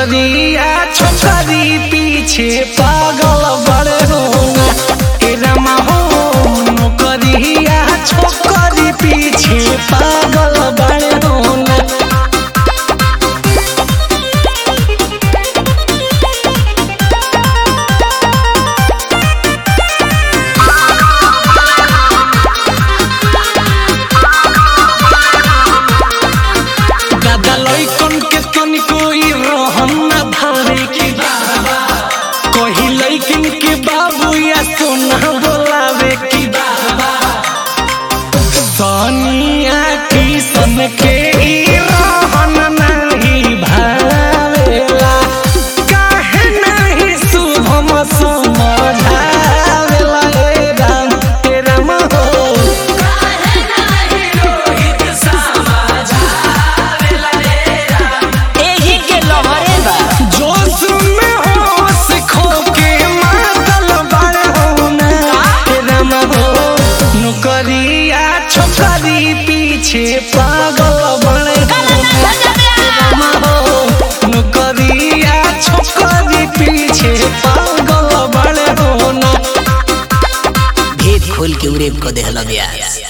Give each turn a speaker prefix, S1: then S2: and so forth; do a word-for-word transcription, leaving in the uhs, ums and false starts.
S1: नौकरिया छोकरी पीछे पागल बड़े होना हे रमा हो नौकरिया छोकरी पीछे पागल बड़े होना। दादा लइकन के तनिको ई रहन ना भारे की बाबा कही लइकन के बाबू या सोना बोलावे की बाबा सोनिया किसन के ई रहन नहीं भावेला काहे नहीं शुभम समझावेला ए राम ए राम हो काहे नहीं रोहित समझावेला ए राम
S2: एही के लहरे बा
S1: जोश में होश खो के मातल बड़े होना हे राम हो नौकरिया छोकरी पीछे पागल बड़े होना हे राम हो नौकरिया छोकरी पीछे पागल बड़े होना।
S2: भेद खोल के उरेब को देहला ब्यास।